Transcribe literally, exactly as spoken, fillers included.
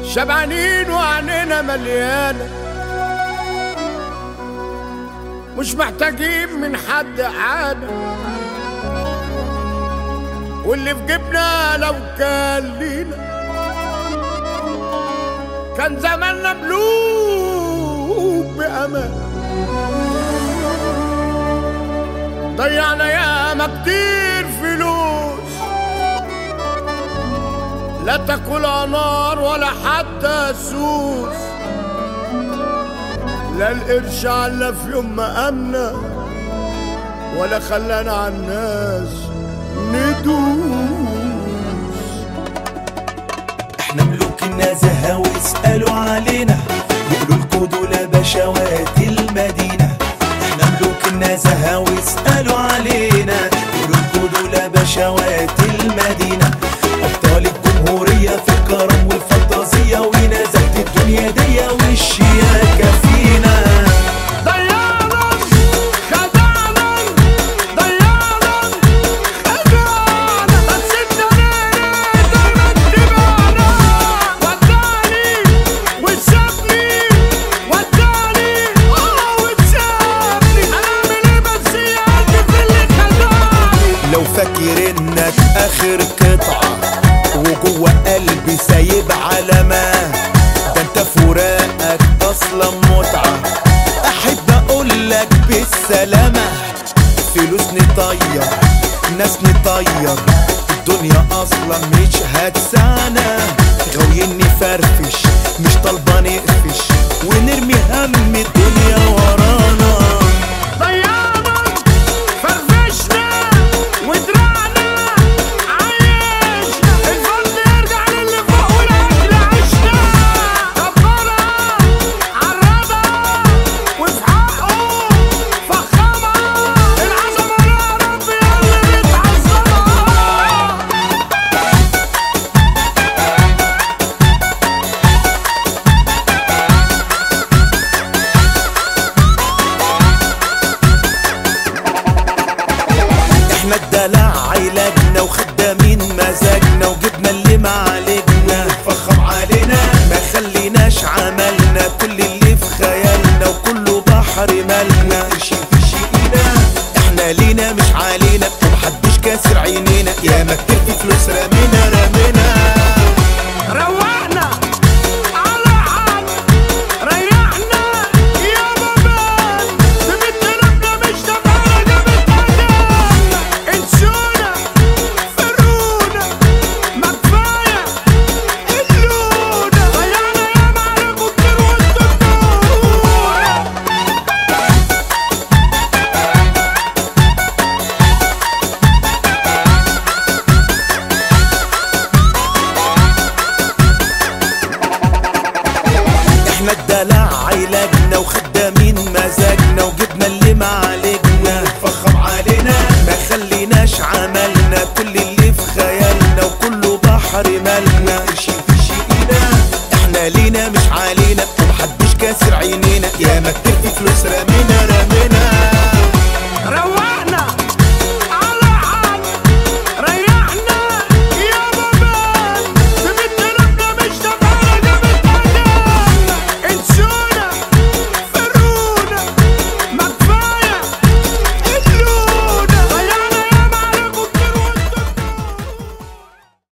شبعانين وعنينا مليانة، مش محتاجين من حد حاجة، واللي في جيبنا لو كان لينا كان زماننا ملوك بأمان. ضيعنا ياما كتير فلوس لا تاكلها نار ولا حتى سوس، لا القرش على في يوم ما أمنا ولا خلانا عالناس ندوس. احنا ملوك النزاهة واسألوا علينا، يقولوا الكودو لبشوات المدينة. احنا ملوك النزاهة واسألوا علينا، يقولوا الكودو لبشوات المدينة. أبطال الجمهورية في الكرم والفانتازية ونزهة الدنيا دي والشياكة فينا. فاكر انك اخر قطعة وجوه قلبي سايب علامة، ده انت فراقك اصلا متعة. احب اقولك بالسلامة، فلوس نطير ناس نطير، الدنيا اصلا مش هتسعنا. غاويين نفرفش مش طالبة نقفش، ونرمي هم الدنيا ورانا. احنا الدلع علاجنا وخدامين مزاجنا، وجبنا اللي ما علينا فخم علينا. ما خليناش عملنا كل اللي في خيالنا، وكله بحر مالنا قرشين في شقينا. احنا لينا مش علينا ومحدش كاسر عينينا، يا ما كتير في فلوس رمينا رمينا. روقنا على حد ريحنا يا بابان، ببيت قلبنا مش تبعنا جابت أدانا. انسونا فرونا ما كفاية قلونا، ضيعنا يا معركوا كتير وانتوا ادونا. احنا الدلع علاجنا وخدامين مزاجنا، وجبنا اللي ما علينا فخم علينا. ما خليناش عملنا كل اللي في خيالنا، وكله بحر مالنا قرشين في شقينا. احنا لينا مش علينا ومحدش كاسر عينينا، يا ما كتير في فلوس رمينا